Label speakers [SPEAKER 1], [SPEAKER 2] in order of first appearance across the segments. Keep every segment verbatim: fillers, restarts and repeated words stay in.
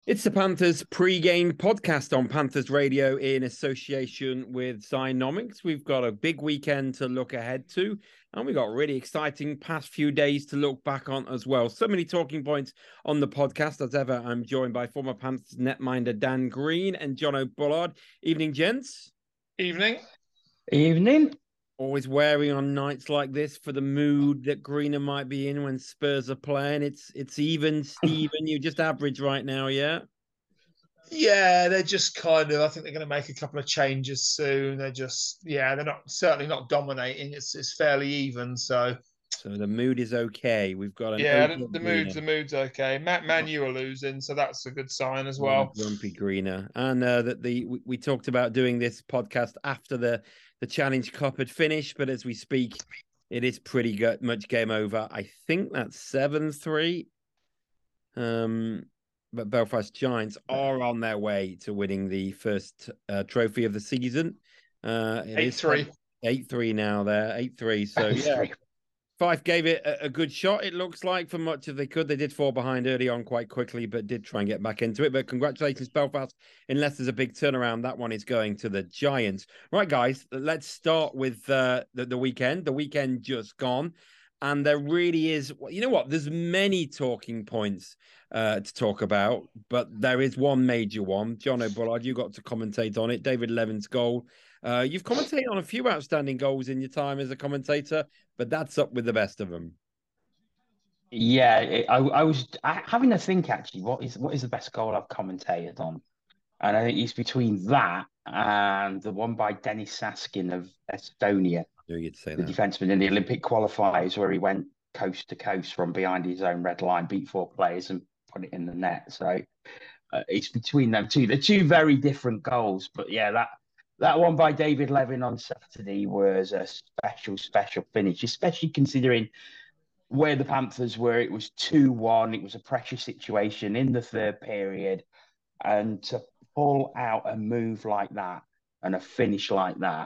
[SPEAKER 1] It's the Panthers pre-game podcast on Panthers Radio in association with Zynomics. We've got a big weekend to look ahead to, and we've got really exciting past few days to look back on as well. So many talking points on the podcast. As ever, I'm joined by former Panthers netminder Dan Green and Jono Bullard. Evening, gents.
[SPEAKER 2] Evening.
[SPEAKER 3] Evening.
[SPEAKER 1] Always wary on nights like this for the mood that Greener might be in when Spurs are playing. It's it's even, Stephen. You're just average right now, yeah?
[SPEAKER 2] Yeah, they're just kind of, I think they're going to make a couple of changes soon. They're just, yeah, they're not certainly not dominating. It's it's fairly even. So
[SPEAKER 1] So the mood is okay. We've got an
[SPEAKER 2] yeah,
[SPEAKER 1] okay
[SPEAKER 2] the, the
[SPEAKER 1] Greener.
[SPEAKER 2] mood's the mood's okay. Matt Man U are losing, so that's a good sign as well.
[SPEAKER 1] Grumpy Greener. And uh, that the we, we talked about doing this podcast after the the Challenge Cup had finished, but as we speak, it is pretty good, much game over. I think that's seven three. Um, but Belfast Giants are on their way to winning the first uh, trophy of the season. Uh, it
[SPEAKER 2] eight three.
[SPEAKER 1] eight three now there, eight three. So yeah, Fife gave it a, a good shot, it looks like, for much of they could. They did fall behind early on quite quickly, but did try and get back into it. But congratulations, Belfast. Unless there's a big turnaround, that one is going to the Giants. Right, guys, let's start with uh, the, the weekend. The weekend just gone. And there really is, you know what? There's many talking points uh, to talk about, but there is one major one. Jono Bullard, you got to commentate on it. David Levin's goal. Uh, you've commentated on a few outstanding goals in your time as a commentator, but that's up with the best of them.
[SPEAKER 3] Yeah, it, I, I was I, having a think actually. What is what is the best goal I've commentated on? And I think it's between that and the one by Denis Saskin of Estonia,
[SPEAKER 1] I knew you'd say
[SPEAKER 3] the
[SPEAKER 1] that.
[SPEAKER 3] defenseman in the Olympic qualifiers, where he went coast to coast from behind his own red line, beat four players, and put it in the net. So uh, it's between them two. They're two very different goals, but yeah, that. That one by David Levin on Saturday was a special, special finish, especially considering where the Panthers were. It was two one. It was a pressure situation in the third period. And to pull out a move like that and a finish like that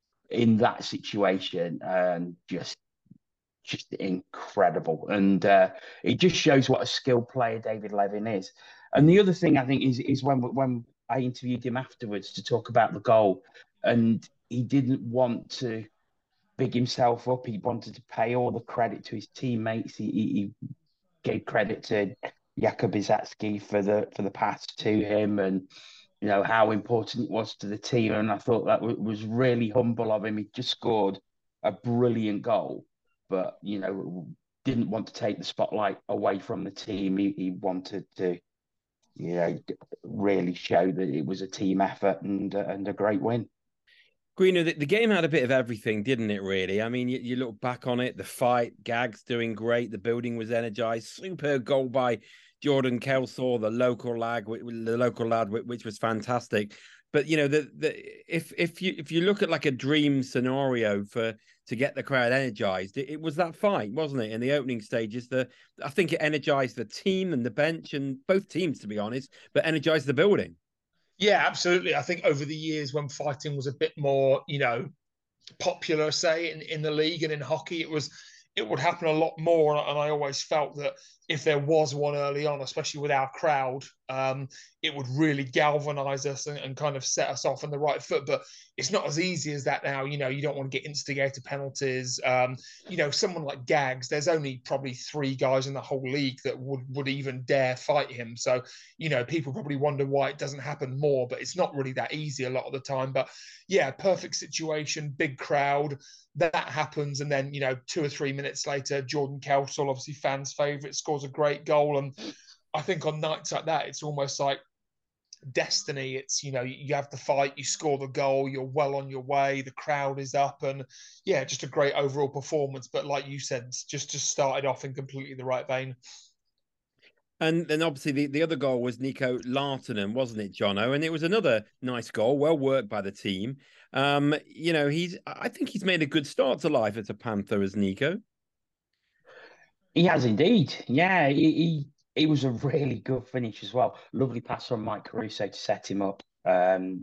[SPEAKER 3] in that situation, and just just incredible. And uh, it just shows what a skilled player David Levin is. And the other thing I think is is when when I interviewed him afterwards to talk about the goal, and he didn't want to big himself up. He wanted to pay all the credit to his teammates. He, he gave credit to Jakub Izacki for the for the pass to him, and you know how important it was to the team. And I thought that was really humble of him. He just scored a brilliant goal, but you know didn't want to take the spotlight away from the team. He, he wanted to, you know, really show that it was a team effort and uh, and a great win.
[SPEAKER 1] Greener, the, the game had a bit of everything, didn't it, really? I mean, you, you look back on it, the fight, Gags doing great, the building was energized, super goal by Jordan Kelsall, the local lad, the local lad, which was fantastic. But you know, the the if if you if you look at like a dream scenario for to get the crowd energized, it, it was that fight, wasn't it? In the opening stages, the I think it energized the team and the bench and both teams, to be honest, but energized the building.
[SPEAKER 2] Yeah, absolutely. I think over the years when fighting was a bit more, you know, popular, say in, in the league and in hockey, it was it would happen a lot more. And I always felt that if there was one early on, especially with our crowd, um, it would really galvanize us and, and kind of set us off on the right foot. But it's not as easy as that now. You know, you don't want to get instigator penalties. Um, you know, someone like Gags, there's only probably three guys in the whole league that would, would even dare fight him. So, you know, people probably wonder why it doesn't happen more, but it's not really that easy a lot of the time. But yeah, perfect situation, big crowd. That happens, and then you know, two or three minutes later, Jordan Kelsall, obviously fans' favourite, scores a great goal. And I think on nights like that, it's almost like destiny. It's, you know, you have the fight, you score the goal, you're well on your way, the crowd is up, and yeah, just a great overall performance. But like you said, just just started off in completely the right vein.
[SPEAKER 1] And then obviously the, the other goal was Nico Lahtinen, wasn't it, Jono? And it was another nice goal, well worked by the team. Um, you know, he's I think he's made a good start to life as a Panther, as Nico.
[SPEAKER 3] He has indeed. Yeah, he, he it was a really good finish as well. Lovely pass from Mike Caruso to set him up. Um,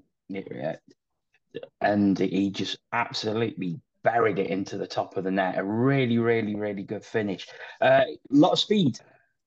[SPEAKER 3] and he just absolutely buried it into the top of the net. A really, really, really good finish. A uh, lot of speed.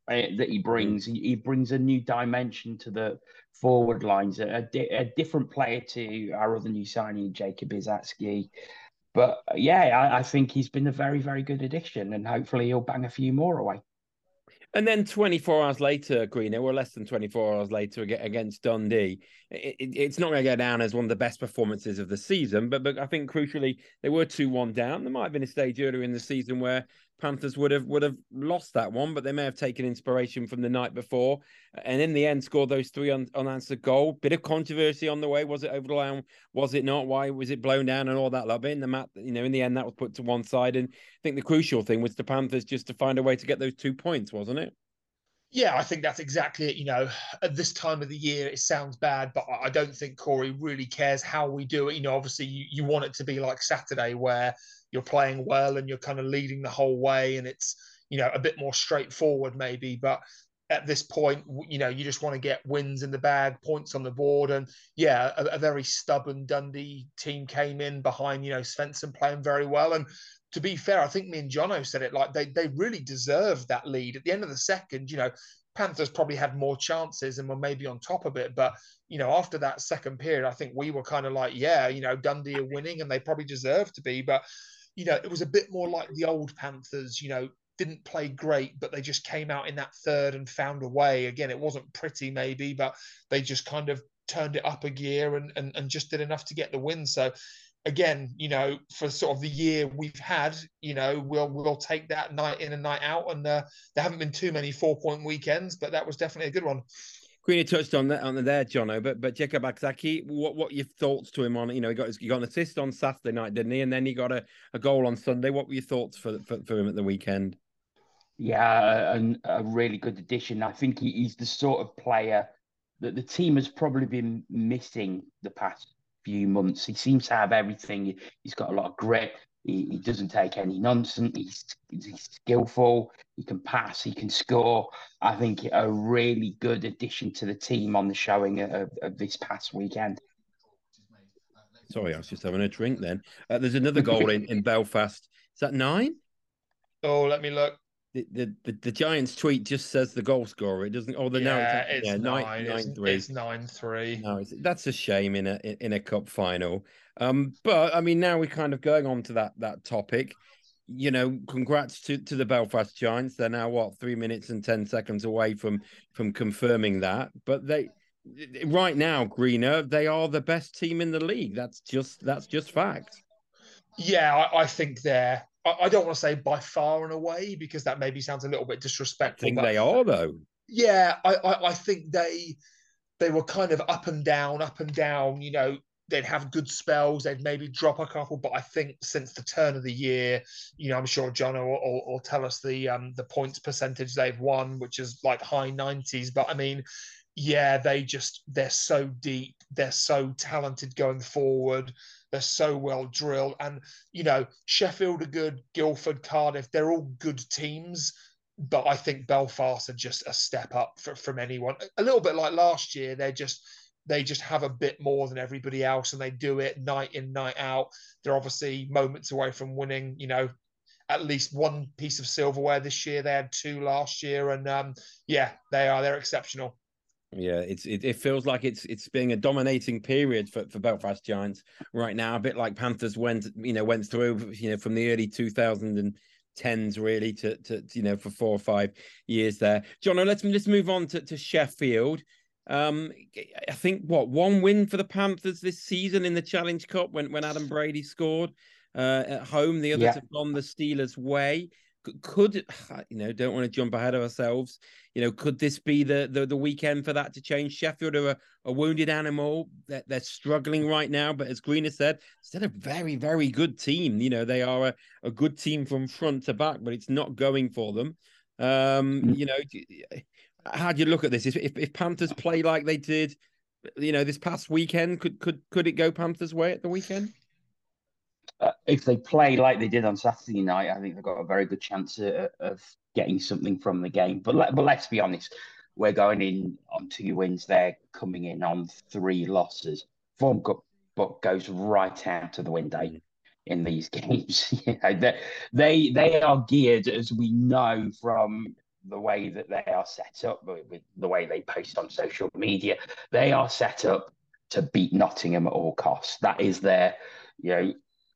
[SPEAKER 3] uh, that he brings. He, he brings a new dimension to the forward lines, a, a, di- a different player to our other new signing, Jacob Isatsky. But yeah, I, I think he's been a very, very good addition, and hopefully he'll bang a few more away.
[SPEAKER 1] And then twenty-four hours later, Greener, or less than twenty-four hours later against Dundee, it, it, it's not going to go down as one of the best performances of the season. But, but I think crucially, they were two one down. There might have been a stage earlier in the season where Panthers would have would have lost that one, but they may have taken inspiration from the night before. And in the end, scored those three un, unanswered goals. Bit of controversy on the way. Was it over the line? Was it not? Why was it blown down and all that? Like, in the mat, you know, in the end, that was put to one side. And I think the crucial thing was the Panthers just to find a way to get those two points, wasn't it?
[SPEAKER 2] Yeah, I think that's exactly it. You know, at this time of the year, it sounds bad, but I don't think Corey really cares how we do it. You know, obviously, you, you want it to be like Saturday where you're playing well and you're kind of leading the whole way, and it's, you know, a bit more straightforward maybe. But at this point, you know, you just want to get wins in the bag, points on the board. And yeah, a, a very stubborn Dundee team came in behind, you know, Svensson playing very well. And to be fair, I think me and Jono said it, like they they really deserved that lead. At the end of the second, you know, Panthers probably had more chances and were maybe on top of it. But, you know, after that second period, I think we were kind of like, yeah, you know, Dundee are winning and they probably deserve to be. But, you know, it was a bit more like the old Panthers, you know, didn't play great, but they just came out in that third and found a way. Again, it wasn't pretty maybe, but they just kind of turned it up a gear and, and, and just did enough to get the win. So, again, you know, for sort of the year we've had, you know, we'll we'll take that night in and night out. And uh, there haven't been too many four point weekends, but that was definitely a good one.
[SPEAKER 1] Greeny touched on that on there, Jono, but but Jacob Isatsky, what what your thoughts to him on? You know, he got he got an assist on Saturday night, didn't he? And then he got a, a goal on Sunday. What were your thoughts for, for for him at the weekend?
[SPEAKER 3] Yeah, and a really good addition. I think he, he's the sort of player that the team has probably been missing the past few months. He seems to have everything. He's got a lot of grit. He, he doesn't take any nonsense. He's, he's skillful. He can pass. He can score. I think a really good addition to the team on the showing of, of this past weekend.
[SPEAKER 1] Sorry, I was just having a drink then. Uh, there's another goal in, in Belfast. Is that nine?
[SPEAKER 2] Oh, let me look.
[SPEAKER 1] The, the the Giants tweet just says the goal scorer. It doesn't. Oh, the
[SPEAKER 2] yeah,
[SPEAKER 1] no,
[SPEAKER 2] it's,
[SPEAKER 1] it's,
[SPEAKER 2] it's
[SPEAKER 1] yeah,
[SPEAKER 2] nine,
[SPEAKER 1] nine,
[SPEAKER 2] it's,
[SPEAKER 1] nine three.
[SPEAKER 2] It's nine three.
[SPEAKER 1] No, it's, that's a shame in a in a cup final. Um, but I mean, now we're kind of going on to that that topic. You know, congrats to to the Belfast Giants. They're now what three minutes and ten seconds away from from confirming that. But they right now, Greener, they are the best team in the league. That's just that's just fact.
[SPEAKER 2] Yeah, I, I think they're. I don't want to say by far and away because that maybe sounds a little bit disrespectful.
[SPEAKER 1] I think
[SPEAKER 2] but
[SPEAKER 1] they are though.
[SPEAKER 2] Yeah, I, I, I think they they were kind of up and down, up and down. You know, they'd have good spells, they'd maybe drop a couple, but I think since the turn of the year, you know, I'm sure John will, will, will tell us the um the points percentage they've won, which is like high nineties. But I mean, yeah, they just they're so deep, they're so talented going forward. They're so well drilled. And, you know, Sheffield are good, Guildford, Cardiff, they're all good teams. But I think Belfast are just a step up for, from anyone. A little bit like last year, they're just they just have a bit more than everybody else and they do it night in, night out. They're obviously moments away from winning, you know, at least one piece of silverware this year. They had two last year. And um, yeah, they are. They're exceptional.
[SPEAKER 1] Yeah, it's it, it feels like it's it's being a dominating period for, for Belfast Giants right now, a bit like Panthers went you know went through you know from the early two thousand tens really to to you know for four or five years there. John, let's let's move on to, to Sheffield. Um, I think what one win for the Panthers this season in the Challenge Cup when when Adam Brady scored uh, at home. The others yeah. have gone the Steelers' way. Could you know? Don't want to jump ahead of ourselves. You know, could this be the the, the weekend for that to change? Sheffield are a, a wounded animal. They're, they're struggling right now, but as Greener said, still a very very good team. You know, they are a, a good team from front to back, but it's not going for them. Um, you know, how do you look at this? If if Panthers play like they did, you know, this past weekend, could could could it go Panthers' way at the weekend?
[SPEAKER 3] Uh, if they play like they did on Saturday night, I think they've got a very good chance of, of getting something from the game. But let, but let's be honest, we're going in on two wins. They're coming in on three losses. Form book goes right out to the window mm. in these games. you know, they, they they are geared, as we know from the way that they are set up, with, with the way they post on social media, they are set up to beat Nottingham at all costs. That is their, you know,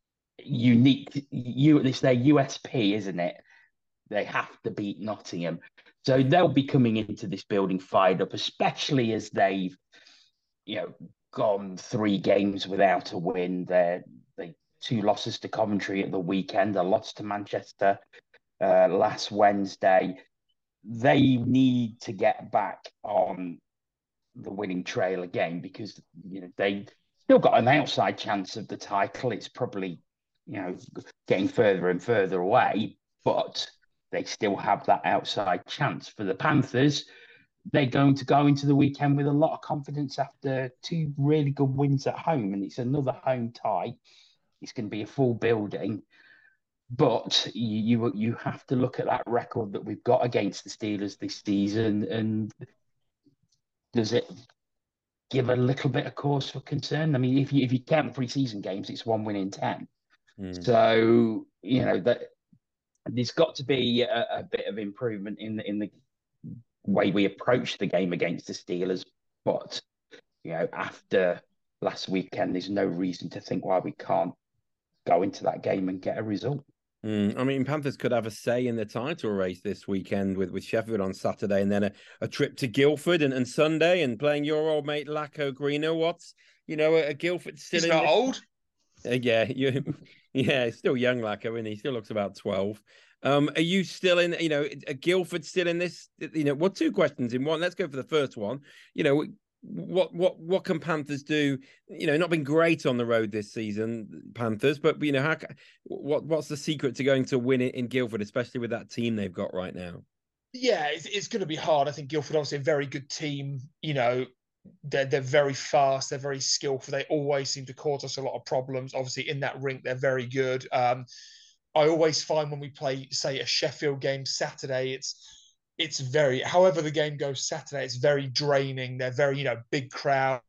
[SPEAKER 3] unique. You, it's their U S P, isn't it? They have to beat Nottingham, so they'll be coming into this building fired up, especially as they've, you know, gone three games without a win. They're they two losses to Coventry at the weekend, a loss to Manchester uh, last Wednesday. They need to get back on the winning trail again, because you know they still got an outside chance of the title. It's probably, you know, getting further and further away, but they still have that outside chance. For the Panthers, they're going to go into the weekend with a lot of confidence after two really good wins at home, and it's another home tie. It's going to be a full building, but you, you you have to look at that record that we've got against the Steelers this season, and does it give a little bit of cause for concern? I mean, if you if you count the preseason games, it's one win in ten. Mm. So you know that there's got to be a, a bit of improvement in the in the way we approach the game against the Steelers. But you know, after last weekend, there's no reason to think why we can't go into that game and get a result.
[SPEAKER 1] Mm, I mean, Panthers could have a say in the title race this weekend with, with Sheffield on Saturday, and then a, a trip to Guildford and, and Sunday, and playing your old mate Laco Greeno. What's, you know, a, a Guildford still
[SPEAKER 2] He's
[SPEAKER 1] in
[SPEAKER 2] not
[SPEAKER 1] this...
[SPEAKER 2] old.
[SPEAKER 1] Uh, yeah, you, yeah, still young Laco, and he still looks about twelve. Um, are you still in? You know, a Guildford still in this? You know, well, two questions in one. Let's go for the first one. You know, what what what can Panthers do? You know, not been great on the road this season, Panthers, but you know, how what what's the secret to going to win it in Guildford, especially with that team they've got right now?
[SPEAKER 2] Yeah, it's, it's going to be hard. I think Guildford obviously a very good team. You know, they're they're very fast, they're very skillful. They always seem to cause us a lot of problems. Obviously, in that rink, they're very good. Um, I always find when we play, say, a Sheffield game Saturday, it's it's very, however the game goes Saturday, it's very draining. They're very, you know, big crowd.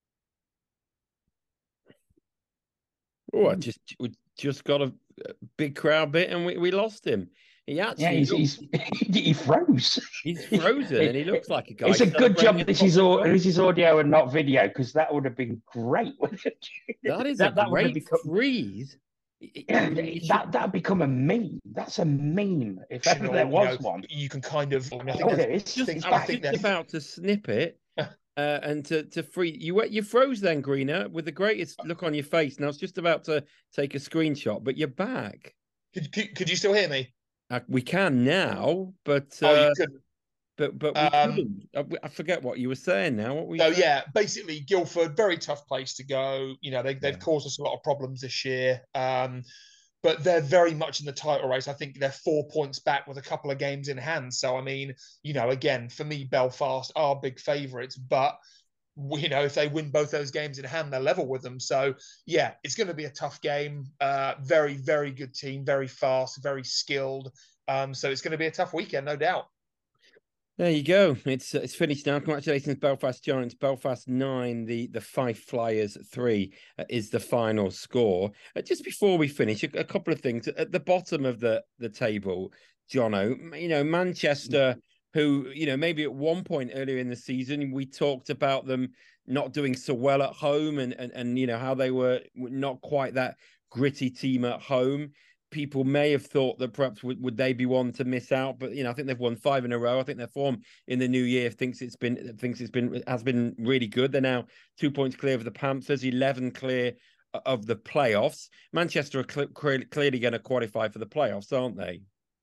[SPEAKER 1] Oh, I just we just got a big crowd bit, and we, we lost him. He actually,
[SPEAKER 3] yeah, he's,
[SPEAKER 1] looks,
[SPEAKER 3] he's, he froze.
[SPEAKER 1] He's frozen, and he looks like a guy.
[SPEAKER 3] It's a good job this is all this is audio and not video, because that would have been great.
[SPEAKER 1] That is
[SPEAKER 3] that,
[SPEAKER 1] a
[SPEAKER 3] that
[SPEAKER 1] great
[SPEAKER 3] become,
[SPEAKER 1] freeze.
[SPEAKER 3] Yeah, that that'd become a meme. That's a meme if ever there was
[SPEAKER 2] you know,
[SPEAKER 3] one.
[SPEAKER 2] You can kind of. I, mean, I
[SPEAKER 3] think oh,
[SPEAKER 1] just, just, I think just about to snip it. Uh, and to to free you, you froze then, Greener, with the greatest look on your face. And I was just about to take a screenshot, but you're back.
[SPEAKER 2] Could could, could you still hear me?
[SPEAKER 1] Uh, we can now, but
[SPEAKER 2] uh, oh, you
[SPEAKER 1] couldn't. But but we um, couldn't. I, I forget what you were saying now. What we?
[SPEAKER 2] So saying? yeah, basically Guildford, very tough place to go. You know, they they've yeah. caused us a lot of problems this year. Um, but they're very much in the title race. I think they're four points back with a couple of games in hand. So, I mean, you know, again, for me, Belfast are big favourites, but, you know, if they win both those games in hand, they're level with them. So, yeah, it's going to be a tough game. Uh, very, very good team, very fast, very skilled. Um, so it's going to be a tough weekend, no doubt.
[SPEAKER 1] There you go. It's it's finished now. Congratulations, Belfast Giants. Belfast nine, the the Fife Flyers three uh, is the final score. Uh, just before we finish, a, a couple of things at the bottom of the the table, Jono. You know, Manchester, who you know maybe at one point earlier in the season we talked about them not doing so well at home, and and and you know how they were not quite that gritty team at home. People may have thought that perhaps would, would they be one to miss out, but you know I think they've won five in a row. I think their form in the new year thinks it's been thinks it's been has been really good. They're now two points clear of the Panthers, eleven clear of the playoffs. Manchester are cl- clearly going to qualify for the playoffs, aren't they?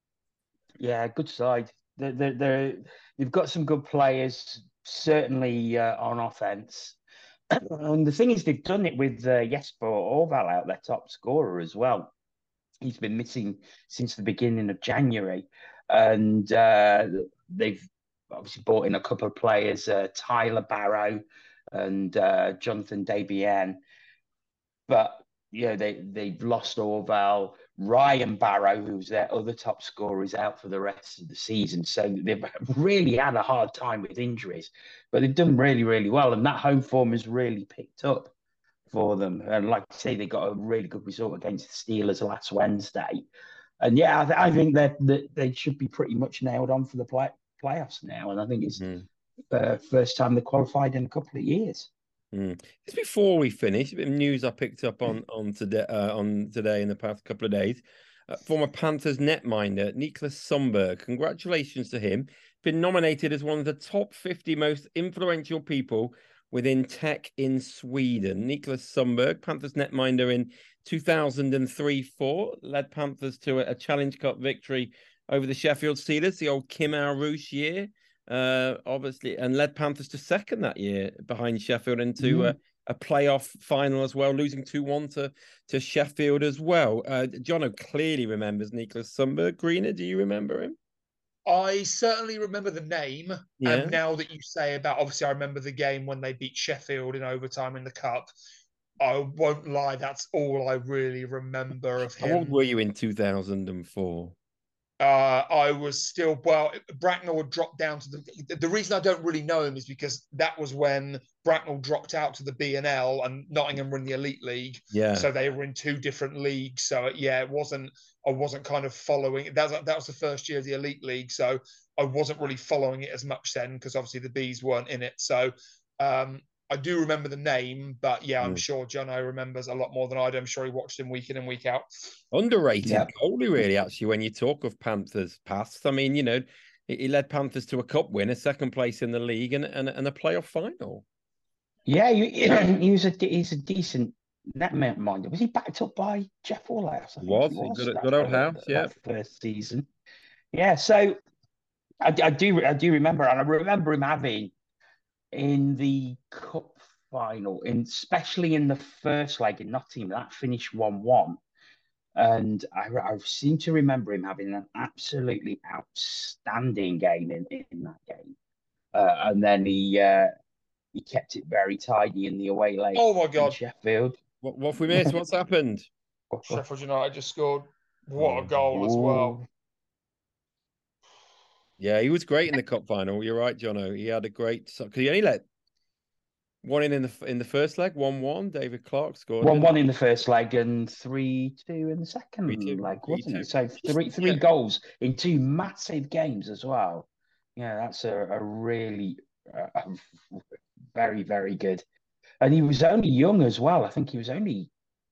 [SPEAKER 3] Yeah, good side. They're, they're, they're they've got some good players, certainly uh, on offense. And the thing is, they've done it with uh, Jesper Orval out, their top scorer as well. He's been missing since the beginning of January, and uh, they've obviously brought in a couple of players, uh, Tyler Barrow and uh, Jonathan Debian. But you know they they've lost Orval. Ryan Barrow, who's their other top scorer, is out for the rest of the season. So they've really had a hard time with injuries, but they've done really really well, and that home form has really picked up for them. And like I say, they got a really good result against the Steelers last Wednesday. and yeah, I, th- I think that they, they should be pretty much nailed on for the play, playoffs now. And I think it's
[SPEAKER 1] Mm.
[SPEAKER 3] the uh, first time they qualified in a couple of years.
[SPEAKER 1] Mm. Just before we finish, a bit of news I picked up on on today uh, on today in the past couple of days. Uh, former Panthers netminder Niklas Sundberg. Congratulations to him. Been nominated as one of the top fifty most influential people within tech in Sweden. Niklas Sundberg, Panthers netminder in two thousand three four, led Panthers to a, a Challenge Cup victory over the Sheffield Steelers, the old Kim Al-Rouge year. Uh, obviously, and led Panthers to second that year behind Sheffield into mm. a, a playoff final as well, losing two one to, to Sheffield as well. Uh, Jono clearly remembers Niklas Sundberg. Greener, do you remember him?
[SPEAKER 2] I certainly remember the name.
[SPEAKER 1] Yeah.
[SPEAKER 2] And now that you say about, obviously, I remember the game when they beat Sheffield in overtime in the Cup. I won't lie, that's all I really remember of him.
[SPEAKER 1] How old were you in two thousand four?
[SPEAKER 2] Uh, I was still, well, Bracknell had dropped down to the, the reason I don't really know him is because that was when Bracknell dropped out to the B N L and Nottingham were in the Elite League.
[SPEAKER 1] Yeah.
[SPEAKER 2] So they were in two different leagues. So yeah, it wasn't, I wasn't kind of following, that was, that was the first year of the Elite League. So I wasn't really following it as much then because obviously the Bees weren't in it. So um, I do remember the name, but yeah, I'm mm. sure Jono remembers a lot more than I do. I'm sure he watched him week in and week out.
[SPEAKER 1] Underrated yeah. goalie, really, actually, when you talk of Panthers past. I mean, you know, he led Panthers to a cup win, a second place in the league, and, and, and a playoff final.
[SPEAKER 3] Yeah, he, he was a he's a decent netminder. Was he backed up by Jeff Wallace?
[SPEAKER 1] He was. He was. Good, good old house, yeah.
[SPEAKER 3] First season. Yeah, so I, I do I do remember, and I remember him having in the cup final, in, especially in the first leg in Nottingham, that finished one one. And I, I seem to remember him having an absolutely outstanding game in, in that game. Uh, and then he uh, he kept it very tidy in the away leg.
[SPEAKER 2] Oh, my God.
[SPEAKER 3] Sheffield.
[SPEAKER 1] What, what have we missed? What's happened?
[SPEAKER 2] Sheffield United just scored. What a goal as well.
[SPEAKER 1] Yeah, he was great in the cup final. You're right, Jono. He had a great because he only let one in in the in the first leg, one one. David Clark scored
[SPEAKER 3] one one in the first leg and three two in the second three, two, leg, three, wasn't two. it? So three three yeah. goals in two massive games as well. Yeah, that's a, a really uh, very very good. And he was only young as well. I think he was only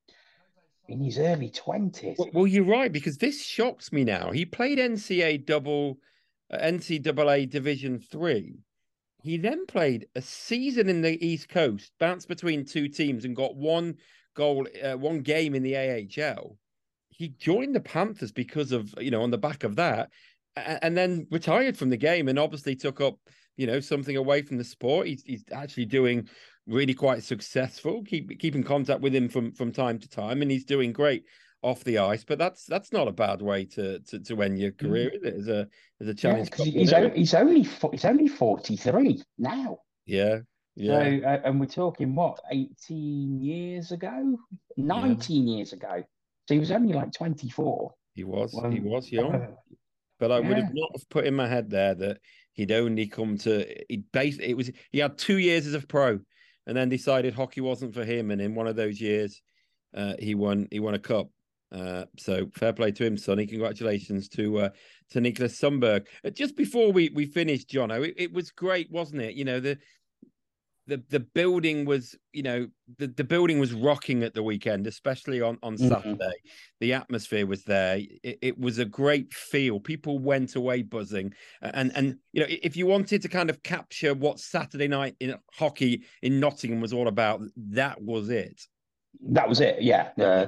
[SPEAKER 3] in his early twenties.
[SPEAKER 1] Well, well, you're right, because this shocks me now. He played N C A A double. N C double A Division Three. He then played a season in the East Coast, bounced between two teams, and got one goal, uh, one game in the A H L. He joined the Panthers because of, you know, on the back of that, and, and then retired from the game, and obviously took up, you know, something away from the sport. He's, he's actually doing really quite successful. Keep keep in contact with him from from time to time, and he's doing great off the ice. But that's that's not a bad way to to, to end your career, is it? As a as a challenge.
[SPEAKER 3] Yeah, he's, only, he's only he's only forty-three now.
[SPEAKER 1] Yeah, yeah.
[SPEAKER 3] So uh, and we're talking what, eighteen years ago, nineteen yeah. years ago. So he was only like twenty-four.
[SPEAKER 1] He was well, he was young, uh, but I yeah. would have not have put in my head there that he'd only come to he based it was he had two years as a pro, and then decided hockey wasn't for him, and in one of those years, uh, he won he won a cup. Uh, so fair play to him, Sonny. Congratulations to uh, to Niklas Sundberg. Uh, just before we we finished, Jono, it, it was great, wasn't it? You know, the the the building was, you know, the, the building was rocking at the weekend, especially on on mm-hmm. Saturday. The atmosphere was there. It, it was a great feel. People went away buzzing, and and you know, if you wanted to kind of capture what Saturday night in hockey in Nottingham was all about, that was it.
[SPEAKER 3] That was it. Yeah. Uh,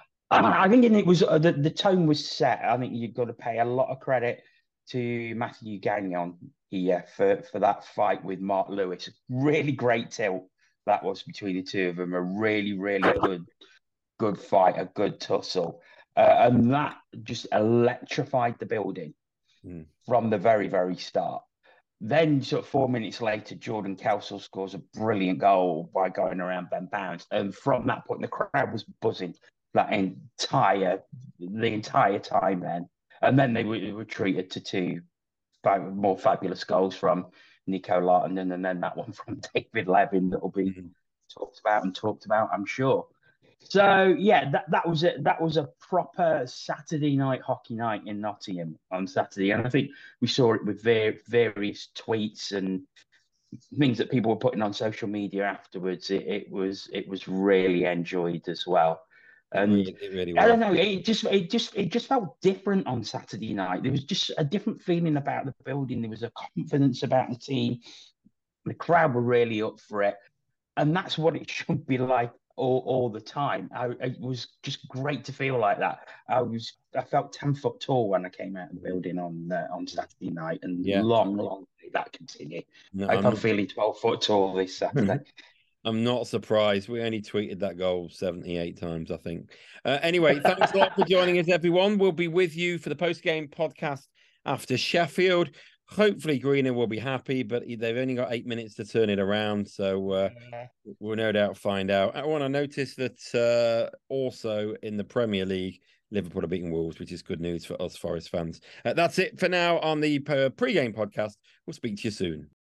[SPEAKER 3] I think it was uh, the, the tone was set. I think you've got to pay a lot of credit to Matthew Gagnon here for, for that fight with Mark Lewis. Really great tilt that was between the two of them. A really, really good, good fight, a good tussle. Uh, and that just electrified the building mm. from the very, very start. Then sort of four minutes later, Jordan Kelsall scores a brilliant goal by going around Ben Pounds. And from that point, the crowd was buzzing. That entire, the entire time then. And then they were, were treated to two more fabulous goals from Nico Lartenden, and then that one from David Levin that will be mm-hmm. talked about and talked about, I'm sure. So yeah, that, that was a that was a proper Saturday night hockey night in Nottingham on Saturday, and I think we saw it with var- various tweets and things that people were putting on social media afterwards. It, it was it was really enjoyed as well,
[SPEAKER 1] It
[SPEAKER 3] and
[SPEAKER 1] really, it really
[SPEAKER 3] I
[SPEAKER 1] was.
[SPEAKER 3] don't know. It just it just it just felt different on Saturday night. There was just a different feeling about the building. There was a confidence about the team. The crowd were really up for it, and that's what it should be like all, all the time. I, it was just great to feel like that. I was I felt ten foot tall when I came out of the building on uh, on Saturday night, and
[SPEAKER 1] Yeah.
[SPEAKER 3] long, long may that continue.
[SPEAKER 1] No,
[SPEAKER 3] I hope
[SPEAKER 1] I'm
[SPEAKER 3] I'm
[SPEAKER 1] not.
[SPEAKER 3] feeling twelve foot tall this Saturday.
[SPEAKER 1] I'm not surprised. We only tweeted that goal seventy-eight times, I think. Uh, anyway, thanks a lot for joining us, everyone. We'll be with you for the post-game podcast after Sheffield. Hopefully, Greener will be happy, but they've only got eight minutes to turn it around. So uh,
[SPEAKER 2] Yeah.
[SPEAKER 1] we'll no doubt find out. I want to notice that uh, also in the Premier League, Liverpool are beating Wolves, which is good news for us Forest fans. Uh, that's it for now on the uh, pre-game podcast. We'll speak to you soon.